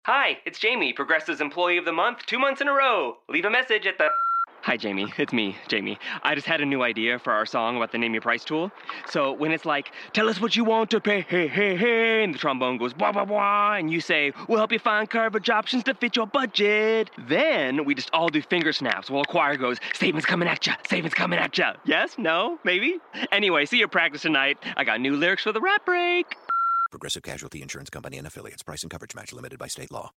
Hi, it's Jamie, Progressive's Employee of the Month, 2 months in a row. Leave a message at the... Hi, Jamie. It's me, Jamie. I just had a new idea for our song about the Name Your Price tool. So when it's like, tell us what you want to pay, hey, hey, hey, and the trombone goes, blah, blah, blah, and you say, we'll help you find coverage options to fit your budget. Then we just all do finger snaps while a choir goes, savings coming at ya, savings coming at ya. Yes? No? Maybe? Anyway, see you at practice tonight. I got new lyrics for the rap break. Progressive Casualty Insurance Company and Affiliates. Price and coverage match limited by state law.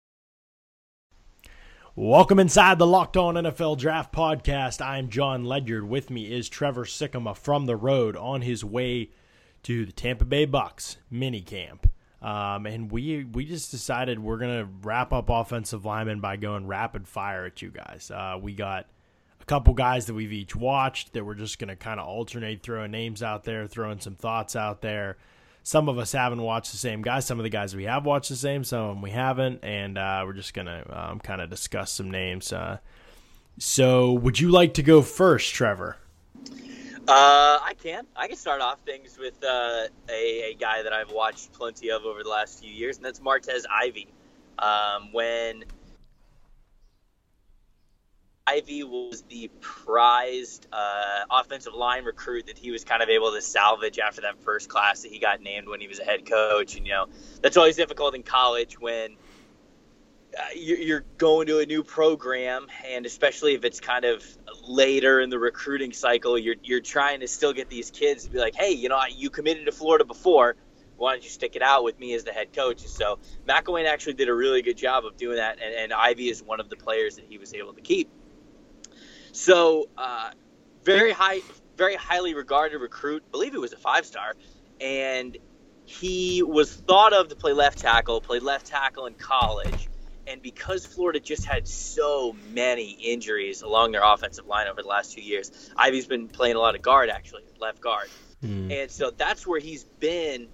Welcome inside the Locked On NFL Draft Podcast. I'm John Ledyard. With me is Trevor Sikkema from the road on his way to the Tampa Bay Bucks minicamp. And we just decided we're going to wrap up offensive linemen by going rapid fire at you guys. We got a couple guys that we've each watched that we're just going to kind of alternate throwing names out there, throwing some thoughts out there. Some of us haven't watched the same guys. Some of the guys we have watched the same. Some of them we haven't. And we're just going to kind of discuss some names. So would you like to go first, Trevor? I can start off things with a guy that I've watched plenty of over the last few years, and that's Martez Ivy. When Ivy was the prized offensive line recruit that he was kind of able to salvage after that first class that he got named when he was a head coach. And, that's always difficult in college when you're going to a new program, and especially if it's kind of later in the recruiting cycle, you're trying to still get these kids to be like, hey, you committed to Florida before. Why don't you stick it out with me as the head coach? And so McElwain actually did a really good job of doing that, and Ivy is one of the players that he was able to keep. So, very highly regarded recruit. I believe he was a 5-star, and he was thought of to play left tackle. Played left tackle in college, and because Florida just had so many injuries along their offensive line over the last 2 years, Ivy's been playing a lot of guard, actually, left guard, and so that's where he's been.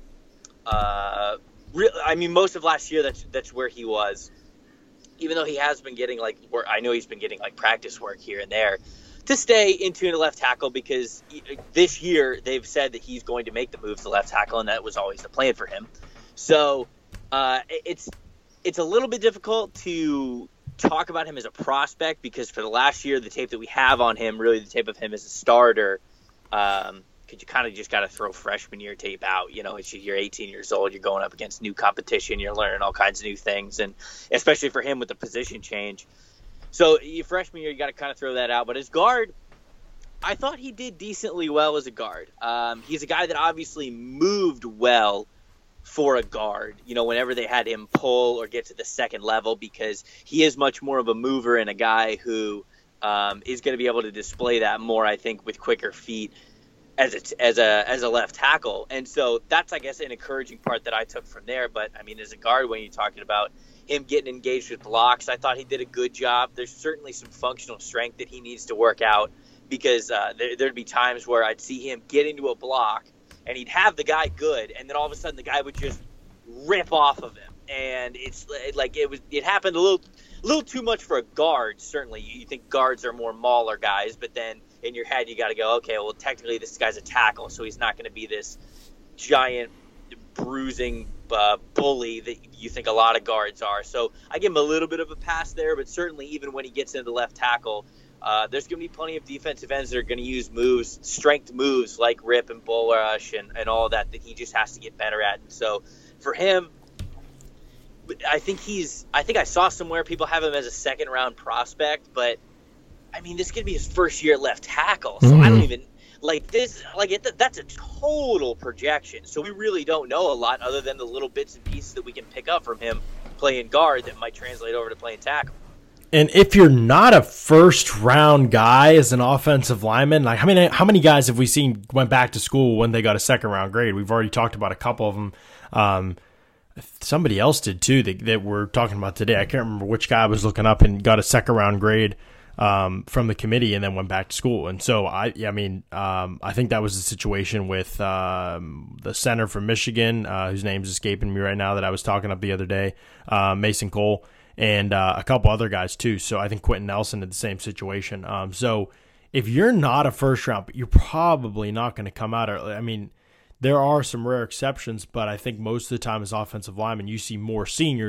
Most of last year, that's where he was. Even though he has been getting I know he's been getting practice work here and there to stay in tune to left tackle, because this year they've said that he's going to make the move to left tackle, and that was always the plan for him. So it's a little bit difficult to talk about him as a prospect, because for the last year, the tape that we have on him, really the tape of him as a starter, because you kind of just got to throw freshman year tape out. You're 18 years old, you're going up against new competition, you're learning all kinds of new things, and especially for him with the position change. So your freshman year, you got to kind of throw that out. But as guard, I thought he did decently well as a guard. He's a guy that obviously moved well for a guard, whenever they had him pull or get to the second level, because he is much more of a mover and a guy who is going to be able to display that more, I think, with quicker feet as a left tackle. And so that's, I guess, an encouraging part that I took from there. But as a guard, when you're talking about him getting engaged with blocks, I thought he did a good job. There's certainly some functional strength that he needs to work out, because there'd be times where I'd see him get into a block and he'd have the guy good, and then all of a sudden the guy would just rip off of him. And it happened a little too much for a guard. Certainly you think guards are more mauler guys, but then in your head you got to go, okay, well, technically this guy's a tackle, so he's not going to be this giant bruising bully that you think a lot of guards are. So I give him a little bit of a pass there, but certainly even when he gets into the left tackle, there's going to be plenty of defensive ends that are going to use strength moves like rip and bull rush and all that he just has to get better at. And so for him, I think I saw somewhere people have him as a second-round prospect, but this could be his first year at left tackle, so I don't even that's a total projection. So we really don't know a lot other than the little bits and pieces that we can pick up from him playing guard that might translate over to playing tackle. And if you're not a first-round guy as an offensive lineman, how many guys have we seen went back to school when they got a second-round grade? We've already talked about a couple of them. Somebody else did too that we're talking about today. I can't remember which guy I was looking up and got a second-round grade from the committee and then went back to school. And so I think that was the situation with the center from Michigan, whose name's escaping me right now, that I was talking up the other day, Mason Cole, and a couple other guys too. So I think Quentin Nelson had the same situation. So if you're not a first round, you're probably not going to come out early. There are some rare exceptions, but I think most of the time as offensive linemen, you see more seniors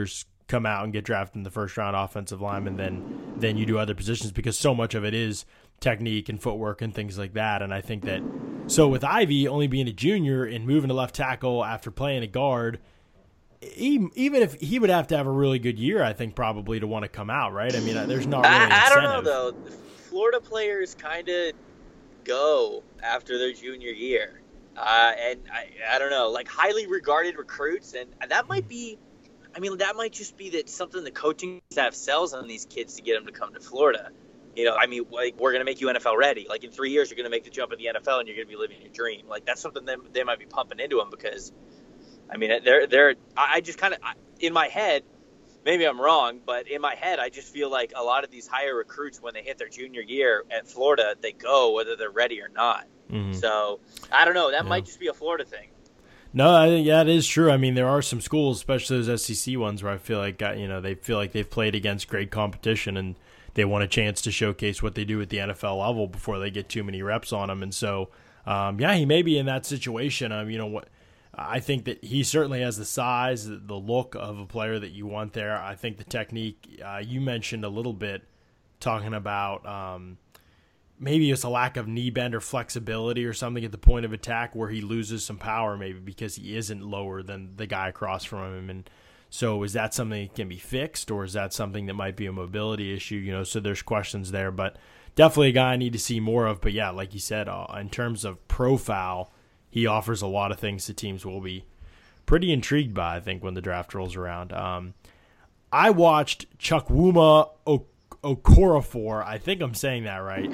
come out and get drafted in the first round offensive lineman than you do other positions, because so much of it is technique and footwork and things like that. And I think that, so with Ivy only being a junior and moving to left tackle after playing a guard, even if he would have to have a really good year, I think probably to want to come out, right? I mean, there's not really I incentive. don't know, though. Florida players kind of go after their junior year. And I don't know, like highly regarded recruits. And that might be, I mean, that might just be that something the coaching staff sells on these kids to get them to come to Florida. You know, I mean, like, we're going to make you NFL ready. Like, in 3 years, you're going to make the jump in the NFL, and you're going to be living your dream. Like, that's something that they might be pumping into them because, I mean, I just kind of, in my head, maybe I'm wrong, but in my head, I just feel like a lot of these higher recruits, when they hit their junior year at Florida, they go whether they're ready or not. Mm-hmm. So, I don't know. That might just be a Florida thing. No, I think, yeah, it is true. I mean, there are some schools, especially those SEC ones, where I feel like, they feel like they've played against great competition and they want a chance to showcase what they do at the NFL level before they get too many reps on them. And so, he may be in that situation. I think that he certainly has the size, the look of a player that you want there. I think the technique, you mentioned a little bit, talking about maybe it's a lack of knee bend or flexibility or something at the point of attack where he loses some power, maybe because he isn't lower than the guy across from him. And so is that something that can be fixed, or is that something that might be a mobility issue? So there's questions there, but definitely a guy I need to see more of. But yeah, like you said, in terms of profile, he offers a lot of things that teams will be pretty intrigued by, I think, when the draft rolls around. I watched Chukwuma Okorafor. I think I'm saying that right.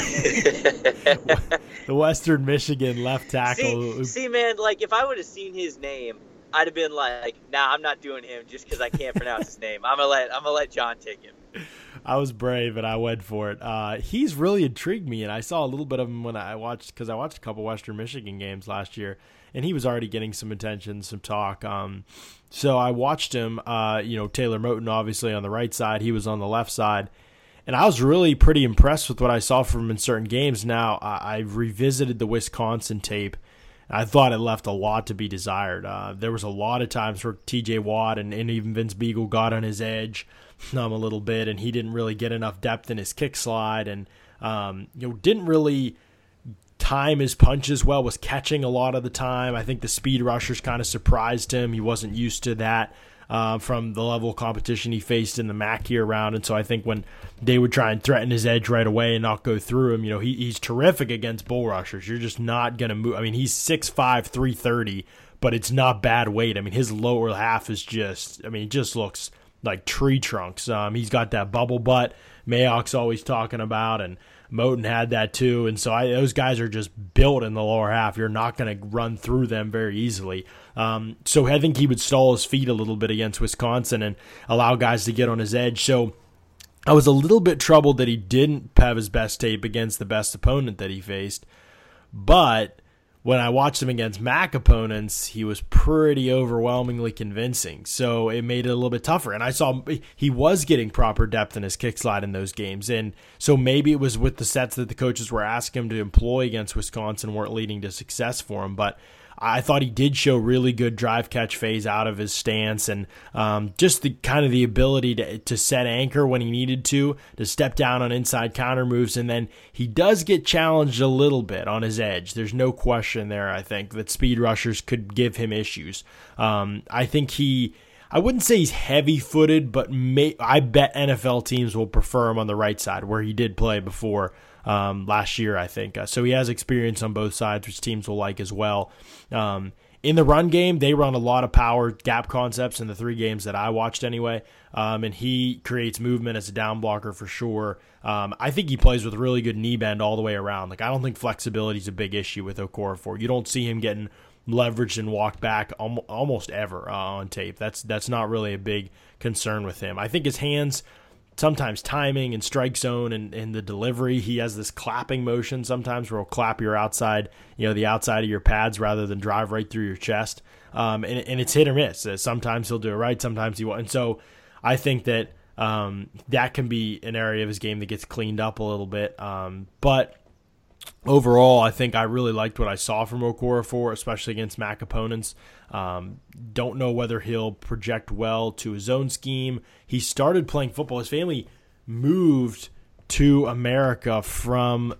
The Western Michigan left tackle. See, man, like if I would have seen his name, I'd have been like, nah, I'm not doing him just because I can't pronounce his name. I'm gonna let John take him. I was brave and I went for it. He's really intrigued me, and I saw a little bit of him when I watched a couple Western Michigan games last year, and he was already getting some attention, some talk. So I watched him. Taylor Moton obviously on the right side, he was on the left side, and I was really pretty impressed with what I saw from him in certain games. Now I revisited the Wisconsin tape. I thought it left a lot to be desired. There was a lot of times where T.J. Watt and even Vince Beagle got on his edge a little bit, and he didn't really get enough depth in his kick slide, and didn't really time his punches well, was catching a lot of the time. I think the speed rushers kind of surprised him. He wasn't used to that from the level of competition he faced in the MAC year round, and so I think when they would try and threaten his edge right away and not go through him, he's terrific against bull rushers. You're just not going to move. I mean, he's 6'5", 330, but it's not bad weight. I mean, his lower half is it just looks like tree trunks. He's got that bubble butt Mayock's always talking about, and Moton had that too. And so those guys are just built in the lower half. You're not going to run through them very easily. So I think he would stall his feet a little bit against Wisconsin and allow guys to get on his edge. So I was a little bit troubled that he didn't have his best tape against the best opponent that he faced. But when I watched him against MAC opponents, he was pretty overwhelmingly convincing. So it made it a little bit tougher. And I saw he was getting proper depth in his kick slide in those games. And so maybe it was with the sets that the coaches were asking him to employ against Wisconsin weren't leading to success for him. But I thought he did show really good drive catch phase out of his stance, and just the kind of the ability to set anchor when he needed to step down on inside counter moves. And then he does get challenged a little bit on his edge. There's no question there, I think, that speed rushers could give him issues. I think I wouldn't say he's heavy-footed, but I bet NFL teams will prefer him on the right side, where he did play before last year, I think. So he has experience on both sides, which teams will like as well. In the run game, they run a lot of power gap concepts in the 3 games that I watched anyway, and he creates movement as a down blocker for sure. I think he plays with really good knee bend all the way around. Like, I don't think flexibility is a big issue with Okorafor. You don't see him getting leveraged and walked back almost ever on tape. That's not really a big concern with him. I think his hands, sometimes timing and strike zone and the delivery, he has this clapping motion sometimes where he'll clap your outside, the outside of your pads rather than drive right through your chest. And it's hit or miss. Sometimes he'll do it right, sometimes he won't. And so I think that that can be an area of his game that gets cleaned up a little bit. But overall, I think I really liked what I saw from Okorafor, especially against MAC opponents. Don't know whether he'll project well to his own scheme. He started playing football. His family moved to America from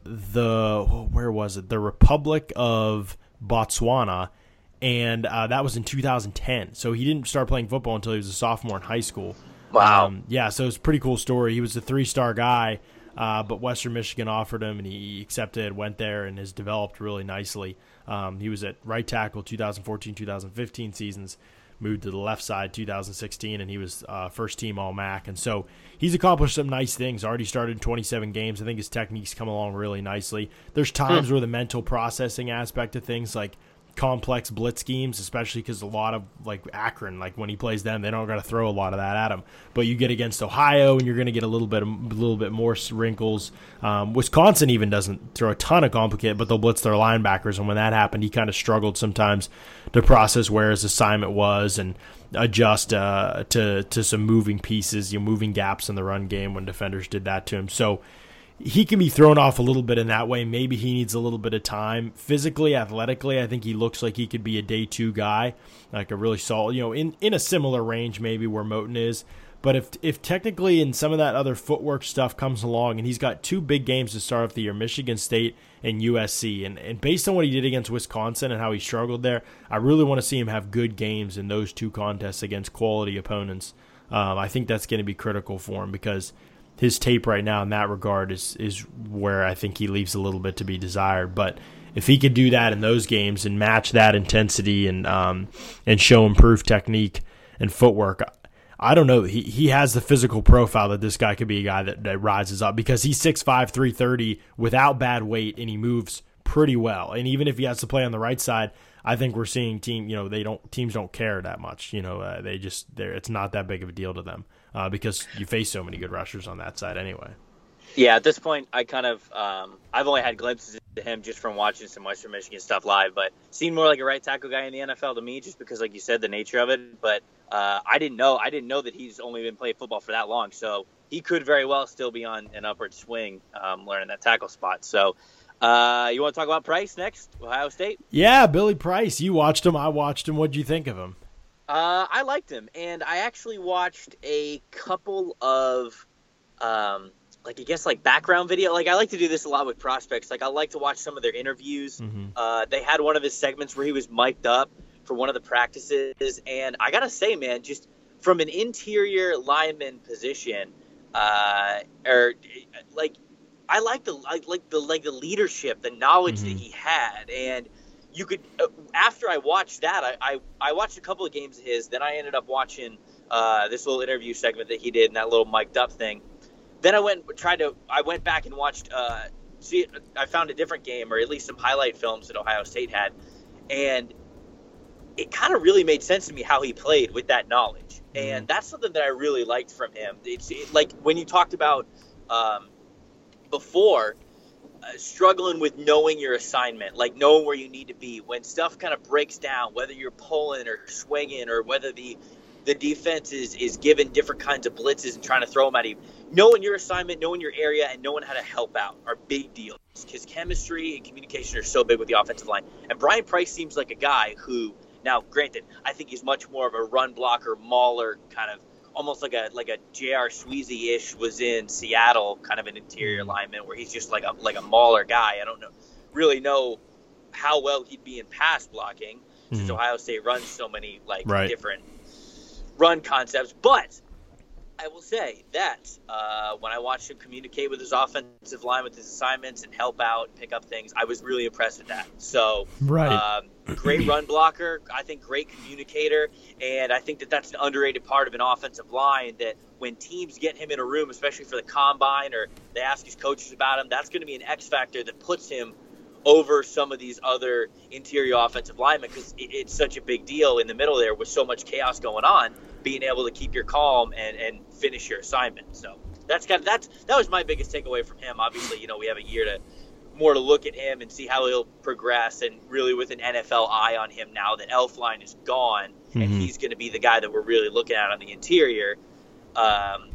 the Republic of Botswana, and that was in 2010. So he didn't start playing football until he was a sophomore in high school. Wow. So it's a pretty cool story. He was a 3-star guy, but Western Michigan offered him, and he accepted, went there, and has developed really nicely. He was at right tackle 2014-2015 seasons, moved to the left side 2016, and he was first team All-MAC. And so he's accomplished some nice things. Already started 27 games. I think his technique's come along really nicely. There's times where the mental processing aspect of things, like complex blitz schemes, especially because a lot of like Akron, like when he plays them, they don't got to throw a lot of that at him. But you get against Ohio, and you're going to get a little bit more wrinkles. Wisconsin even doesn't throw a ton of complicated, but they'll blitz their linebackers. And when that happened, he kind of struggled sometimes to process where his assignment was and adjust to some moving pieces, moving gaps in the run game when defenders did that to him. So he can be thrown off a little bit in that way. Maybe he needs a little bit of time. Physically, athletically, I think he looks like he could be a day 2 guy, like a really solid, in a similar range maybe where Moten is. But if technically and some of that other footwork stuff comes along, and he's got 2 big games to start off the year, Michigan State and USC, and based on what he did against Wisconsin and how he struggled there, I really want to see him have good games in those 2 contests against quality opponents. I think that's going to be critical for him, because his tape right now in that regard is where I think he leaves a little bit to be desired. But if he could do that in those games and match that intensity and show improved technique and footwork, I don't know. He has the physical profile that this guy could be a guy that rises up, because he's 6'5", 330 without bad weight, and he moves pretty well. And even if he has to play on the right side, I think we're seeing teams don't care that much. It's not that big of a deal to them. Because you face so many good rushers on that side anyway. Yeah, at this point, I kind of I've only had glimpses of him just from watching some Western Michigan stuff live, but seemed more like a right tackle guy in the NFL to me, just because, like you said, the nature of it. But I didn't know that he's only been playing football for that long, so he could very well still be on an upward swing, learning that tackle spot. So you want to talk about Price next, Ohio State? Yeah, Billy Price. You watched him. I watched him. What'd you think of him? I liked him, and I actually watched a couple of, background video. Like, I like to do this a lot with prospects. Like, I like to watch some of their interviews. Mm-hmm. They had one of his segments where he was mic'd up for one of the practices, and I gotta say, man, just from an interior lineman position, I like the leadership, the knowledge that he had, and you could, after I watched that, I watched a couple of games of his. Then I ended up watching this little interview segment that he did in that little mic'd up thing. Then I went back and watched. I found a different game, or at least some highlight films that Ohio State had, and it kind of really made sense to me how he played with that knowledge, and that's something that I really liked from him. It's like when you talked about before. Struggling with knowing your assignment, like knowing where you need to be when stuff kind of breaks down, whether you're pulling or swinging, or whether the defense is given different kinds of blitzes and trying to throw them at you. Knowing your assignment, knowing your area, and knowing how to help out are big deals, because chemistry and communication are so big with the offensive line. And Brian Price seems like a guy who, now granted, I think he's much more of a run blocker, mauler, kind of almost like a J.R. Sweezy-ish was in Seattle, kind of an interior lineman where he's just like a mauler guy. I don't really know how well he'd be in pass blocking, since Ohio State runs so many different run concepts. But I will say that when I watched him communicate with his offensive line, with his assignments, and help out and pick up things, I was really impressed with that. So, great run blocker, I think great communicator, and I think that that's an underrated part of an offensive line, that when teams get him in a room, especially for the combine, or they ask his coaches about him, that's going to be an X factor that puts him over some of these other interior offensive linemen, because it's such a big deal in the middle there with so much chaos going on, being able to keep your calm and finish your assignment. So that was my biggest takeaway from him. Obviously, we have a year more to look at him and see how he'll progress, and really with an NFL eye on him now that Elflein is gone, and he's going to be the guy that we're really looking at on the interior.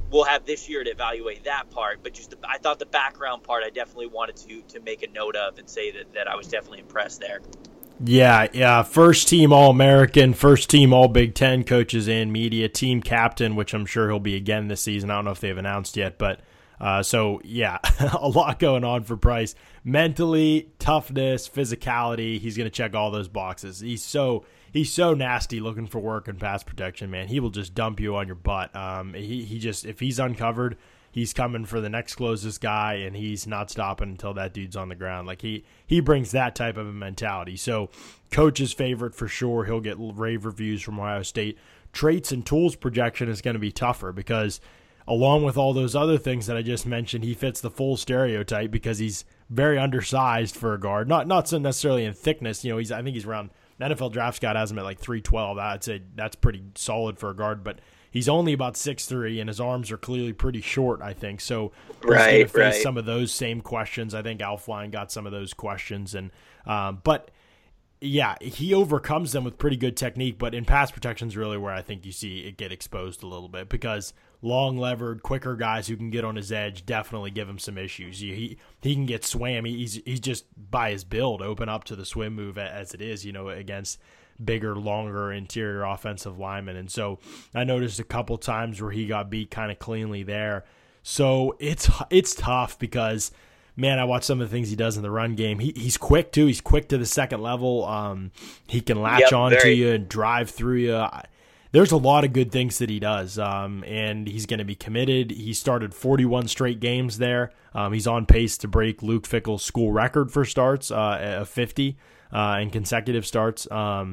we'll have this year to evaluate that part. But I thought the background part, I definitely wanted to make a note of and say that I was definitely impressed there. Yeah. First team All-American, first team All-Big Ten coaches and media, team captain, which I'm sure he'll be again this season. I don't know if they've announced yet, but so yeah, a lot going on for Price. Mentally, toughness, physicality, he's going to check all those boxes. He's so nasty looking for work and pass protection, man. He will just dump you on your butt. He just, if he's uncovered, he's coming for the next closest guy, and he's not stopping until that dude's on the ground. Like he brings that type of a mentality. So coach's favorite for sure. He'll get rave reviews from Ohio State. Traits and tools projection is going to be tougher because along with all those other things that I just mentioned, he fits the full stereotype because he's very undersized for a guard. Not so necessarily in thickness. You know, I think he's around, NFL Draft Scout has him at like 312. I'd say that's pretty solid for a guard, but he's only about 6'3", and his arms are clearly pretty short, I think. So he's going to face some of those same questions. I think Elflein got some of those questions. And but, yeah, he overcomes them with pretty good technique. But in pass protection is really where I think you see it get exposed a little bit because long-levered, quicker guys who can get on his edge definitely give him some issues. He can get swam. He's just, by his build, open up to the swim move as it is, you know, against bigger, longer interior offensive linemen. And so I noticed a couple times where he got beat kind of cleanly there. So it's tough because, man, I watch some of the things he does in the run game. He's quick too. He's quick to the second level. He can latch on to you and drive through you. There's a lot of good things that he does, and he's going to be committed. He started 41 straight games there. He's on pace to break Luke Fickell's school record for starts of 50 in consecutive starts.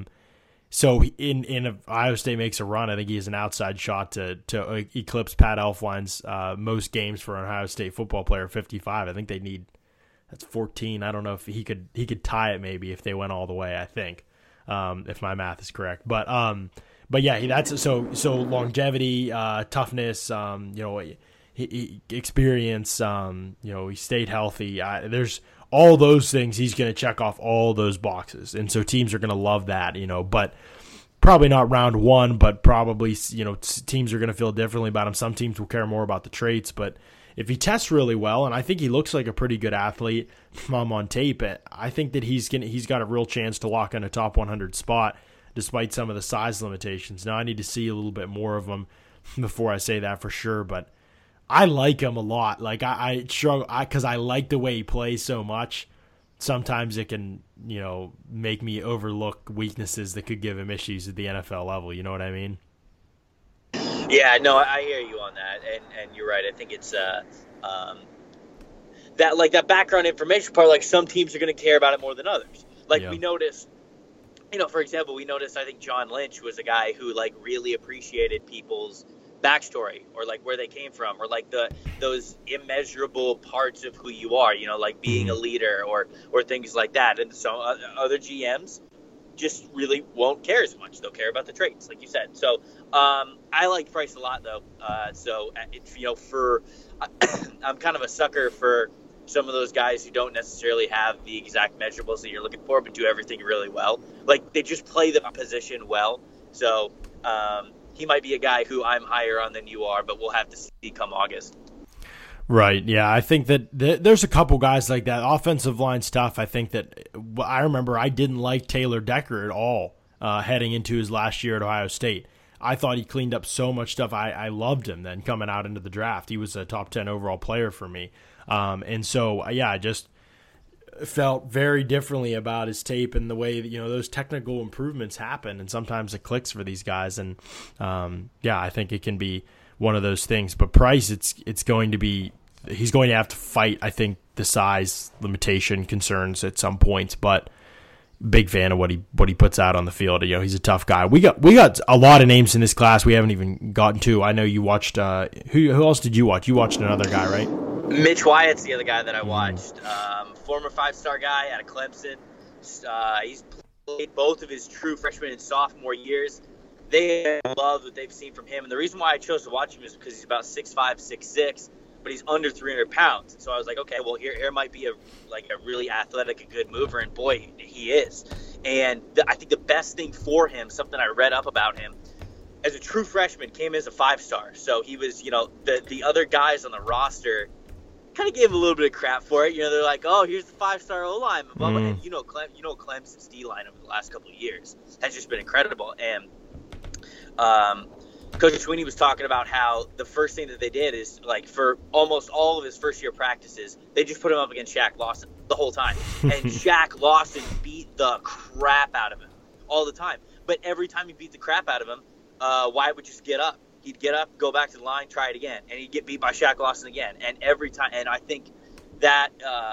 So in Ohio State makes a run, I think he has an outside shot to eclipse Pat Elflein's most games for an Ohio State football player, 55. I think they need, that's 14. I don't know if he could tie it maybe if they went all the way, I think, if my math is correct. But yeah, that's so longevity, toughness, experience, he stayed healthy. There's all those things. He's going to check off all those boxes. And so teams are going to love that, but probably not round one, but probably, teams are going to feel differently about him. Some teams will care more about the traits, but if he tests really well, and I think he looks like a pretty good athlete on tape, I think that he's got a real chance to lock in a top 100 spot despite some of the size limitations. Now I need to see a little bit more of him before I say that for sure, but I like him a lot. Like I struggle because I like the way he plays so much. Sometimes it can, make me overlook weaknesses that could give him issues at the NFL level. You know what I mean? Yeah, no, I hear you on that, and you're right. I think it's that background information part. Like some teams are going to care about it more than others. We noticed, for example, I think John Lynch was a guy who really appreciated people's backstory or where they came from or those immeasurable parts of who you are, being a leader or things like that. And so other GMs just really won't care as much. They'll care about the traits, like you said. So I like Price a lot, though. I'm kind of a sucker for some of those guys who don't necessarily have the exact measurables that you're looking for, but do everything really well. They just play the position well. So he might be a guy who I'm higher on than you are, but we'll have to see come August. Right, yeah. I think that there's a couple guys like that. Offensive line stuff, I think that I remember I didn't like Taylor Decker at all heading into his last year at Ohio State. I thought he cleaned up so much stuff. I loved him then coming out into the draft. He was a top 10 overall player for me. And so, yeah, I just felt very differently about his tape and the way that, those technical improvements happen. And sometimes it clicks for these guys. And, I think it can be one of those things. But Price, it's going to be – he's going to have to fight, I think, the size limitation concerns at some points. But big fan of what he puts out on the field. He's a tough guy. We got a lot of names in this class we haven't even gotten to. I know you watched who else did you watch? You watched another guy, right? Mitch Wyatt's the other guy that I watched. Former 5-star guy out of Clemson. He's played both of his true freshman and sophomore years. They love what they've seen from him. And the reason why I chose to watch him is because he's about 6'5", 6'6", but he's under 300 pounds. So I was like, okay, well, here might be a really athletic and good mover, and boy, he is. And I think the best thing for him, something I read up about him, as a true freshman, came as a 5-star. So he was, the other guys on the roster kind of gave him a little bit of crap for it. They're like, oh, here's the 5-star O-line. And Clemson's D-line over the last couple of years has just been incredible. And Coach Sweeney was talking about how the first thing that they did is, like, for almost all of his first-year practices, they just put him up against Shaq Lawson the whole time. And Shaq Lawson beat the crap out of him all the time. But every time he beat the crap out of him, Wyatt would just get up. He'd get up, go back to the line, try it again, and he'd get beat by Shaq Lawson again. And every time, and I think that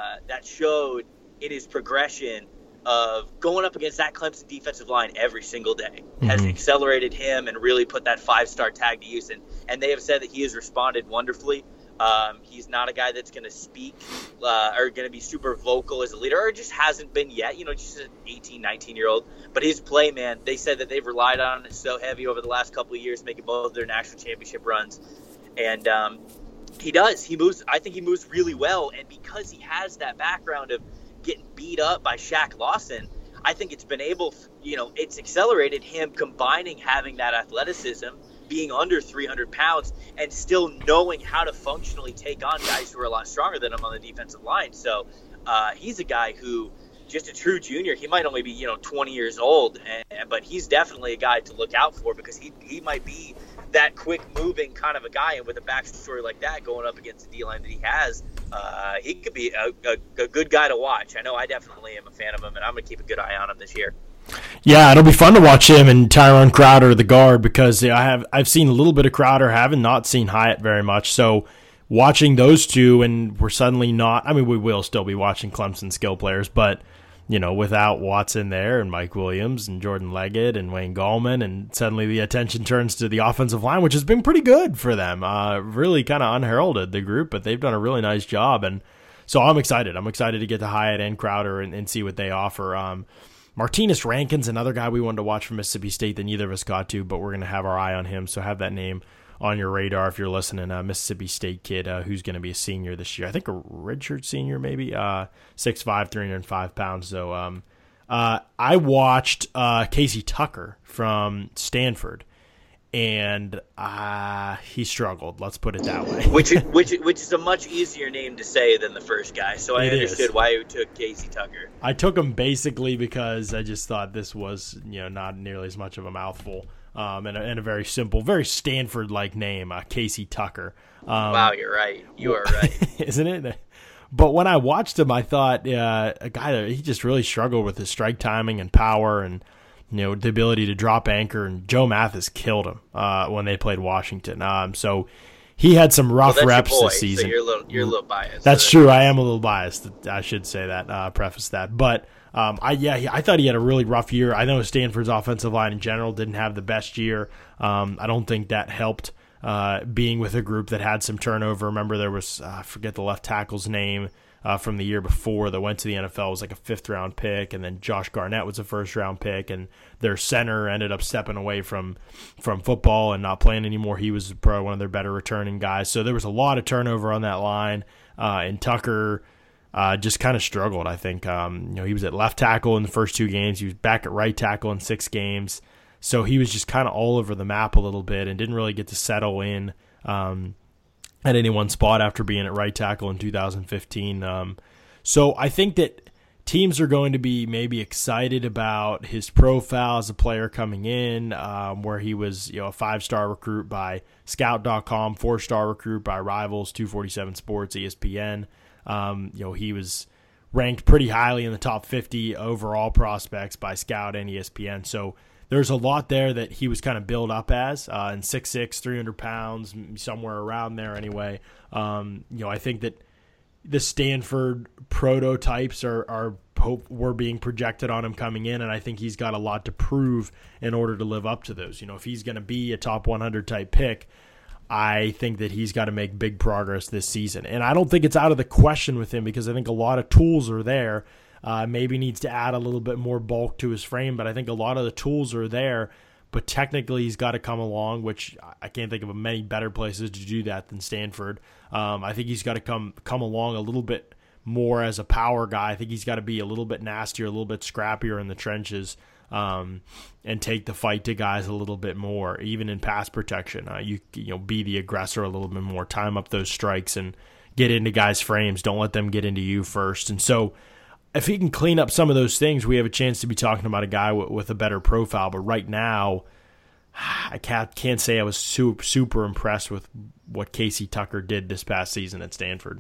showed in his progression of going up against that Clemson defensive line every single day has accelerated him and really put that 5-star tag to use. And they have said that he has responded wonderfully. He's not a guy that's going to speak or going to be super vocal as a leader, or just hasn't been yet, just an 18, 19-year-old. But his play, man, they said that they've relied on it so heavy over the last couple of years, making both of their national championship runs. And he does. I think he moves really well. And because he has that background of getting beat up by Shaq Lawson, I think it's been it's accelerated him combining having that athleticism, being under 300 pounds, and still knowing how to functionally take on guys who are a lot stronger than him on the defensive line. So he's a guy who, just a true junior, he might only be 20 years old, but he's definitely a guy to look out for, because he might be that quick moving kind of a guy, and with a backstory like that going up against the D-line that he has, he could be a good guy to watch. I know I definitely am a fan of him, and I'm going to keep a good eye on him this year. Yeah, it'll be fun to watch him and Tyrone Crowder, the guard, because I've seen a little bit of Crowder, haven't not seen Hyatt very much. So watching those two, and we're suddenly not. I mean, we will still be watching Clemson skill players, but without Watson there and Mike Williams and Jordan Leggett and Wayne Gallman, and suddenly the attention turns to the offensive line, which has been pretty good for them. Really kind of unheralded, the group, but they've done a really nice job, and so I'm excited. I'm excited to get to Hyatt and Crowder and see what they offer. Martinez Rankin's another guy we wanted to watch from Mississippi State that neither of us got to, but we're going to have our eye on him, so have that name on your radar if you're listening. Mississippi State kid who's going to be a senior this year. I think a redshirt senior maybe, 6'5", 305 pounds. So I watched Casey Tucker from Stanford, and he struggled. Let's put it that way. which is a much easier name to say than the first guy. So I understood why you took Casey Tucker. I took him basically because I just thought this was not nearly as much of a mouthful, and a very simple, very Stanford-like name, Casey Tucker. Wow, you're right. You are right, isn't it? But when I watched him, I thought a guy that he just really struggled with his strike timing and power, and the ability to drop anchor, and Joe Mathis killed him when they played Washington. So he had some rough reps this season. So you're a little biased. That's true. I am a little biased. I should say that, preface that. But I thought he had a really rough year. I know Stanford's offensive line in general didn't have the best year. I don't think that helped being with a group that had some turnover. Remember, there was, I forget the left tackle's name, from the year before that went to the NFL. It was like a 5th-round pick, and then Josh Garnett was a 1st-round pick, and their center ended up stepping away from football and not playing anymore. He was probably one of their better returning guys. So there was a lot of turnover on that line, and Tucker just kind of struggled, I think. He was at left tackle in the first 2 games. He was back at right tackle in 6 games. So he was just kind of all over the map a little bit and didn't really get to settle in at any one spot after being at right tackle in 2015. So I think that teams are going to be maybe excited about his profile as a player coming in, where he was a 5-star recruit by Scout.com, 4-star recruit by Rivals, 247 Sports, ESPN. He was ranked pretty highly in the top 50 overall prospects by Scout and ESPN. So there's a lot there that he was kind of built up as, and 6'6", 300 pounds, somewhere around there anyway. I think that the Stanford prototypes were being projected on him coming in, and I think he's got a lot to prove in order to live up to those. If he's going to be a top 100 type pick, I think that he's got to make big progress this season. And I don't think it's out of the question with him, because I think a lot of tools are there. Maybe needs to add a little bit more bulk to his frame, but I think a lot of the tools are there. But technically, he's got to come along, which I can't think of many better places to do that than Stanford. I think he's got to come along a little bit more as a power guy. I think he's got to be a little bit nastier, a little bit scrappier in the trenches. and take the fight to guys a little bit more, even in pass protection. You know, be the aggressor a little bit more, time up those strikes and get into guys' frames. Don't let them get into you first. And so if he can clean up some of those things, we have a chance to be talking about a guy with a better profile. But right now, I can't say I was super impressed with what Casey Tucker did this past season at Stanford.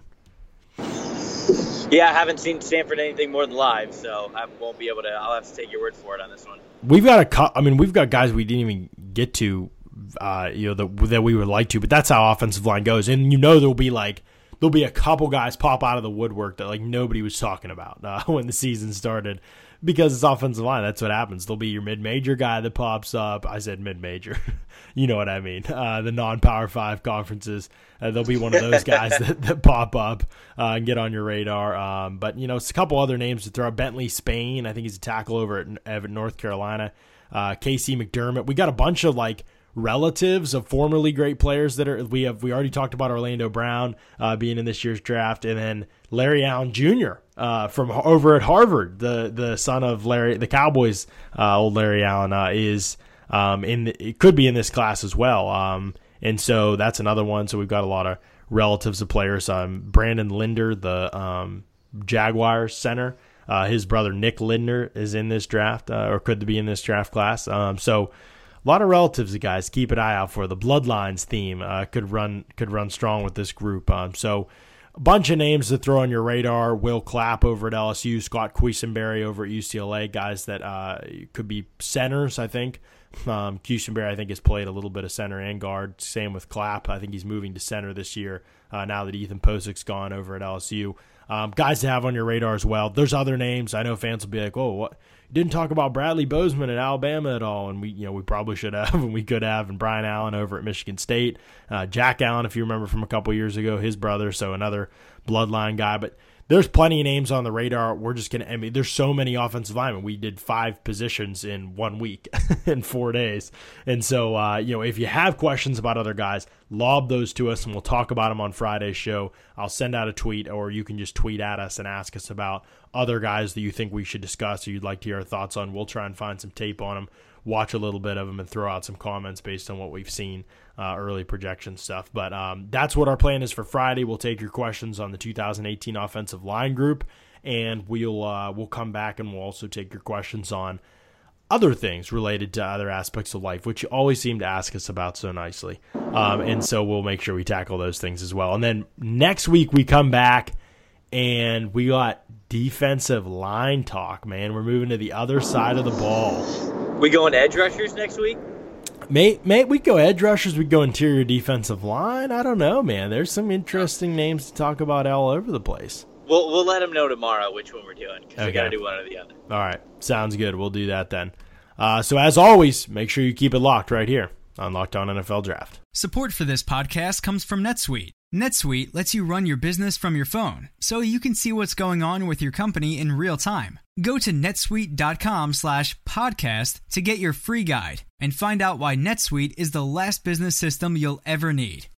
Yeah, I haven't seen Stanford anything more than live, so I won't be able to. I'll have to take your word for it on this one. We've got guys we didn't even get to, that we would like to, but that's how offensive line goes. And there'll be a couple guys pop out of the woodwork that like nobody was talking about when the season started, because it's offensive line. That's what happens. There'll be your mid-major guy that pops up. I said mid-major. You know what I mean. The non-Power 5 conferences. There'll be one of those guys that pop up and get on your radar. But, it's a couple other names to throw out. Bentley Spain, I think he's a tackle over at North Carolina. Casey McDermott. We got a bunch of relatives of formerly great players that we already talked about Orlando Brown being in this year's draft, and then Larry Allen Jr. From over at Harvard, the son of the Cowboys, old Larry Allen is it could be in this class as well, and so that's another one. So we've got a lot of relatives of players. Brandon Linder, the Jaguars center, his brother Nick Linder is in this draft, or could be in this draft class. So a lot of relatives of guys. Keep an eye out for. The Bloodlines theme could run strong with this group. So a bunch of names to throw on your radar. Will Clapp over at LSU, Scott Quisenberry over at UCLA, guys that could be centers, I think. Quisenberry, I think, has played a little bit of center and guard. Same with Clapp. I think he's moving to center this year now that Ethan Posic's gone over at LSU. Guys to have on your radar as well. There's other names. I know fans will be like, "Oh, what? You didn't talk about Bradley Bozeman at Alabama at all?" And we probably should have, and we could have. And Brian Allen over at Michigan State, Jack Allen, if you remember from a couple years ago, his brother, so another bloodline guy. But there's plenty of names on the radar. We're just going to, there's so many offensive linemen. We did 5 positions in 1 week in 4 days. And so, if you have questions about other guys, lob those to us and we'll talk about them on Friday's show. I'll send out a tweet, or you can just tweet at us and ask us about other guys that you think we should discuss or you'd like to hear our thoughts on. We'll try and find some tape on them, watch a little bit of them, and throw out some comments based on what we've seen, early projection stuff. But that's what our plan is for Friday. We'll take your questions on the 2018 offensive line group, and we'll come back and we'll also take your questions on other things related to other aspects of life, which you always seem to ask us about so nicely. And so we'll make sure we tackle those things as well. And then next week we come back and we got defensive line talk, man. We're moving to the other side of the ball. We going edge rushers next week? Mate, we go edge rushers. We go interior defensive line. I don't know, man. There's some interesting names to talk about all over the place. We'll let them know tomorrow which one we're doing, because we got to do one or the other. All right. Sounds good. We'll do that then. So as always, make sure you keep it locked right here on Locked On NFL Draft. Support for this podcast comes from NetSuite. NetSuite lets you run your business from your phone, so you can see what's going on with your company in real time. Go to netsuite.com/podcast to get your free guide and find out why NetSuite is the last business system you'll ever need.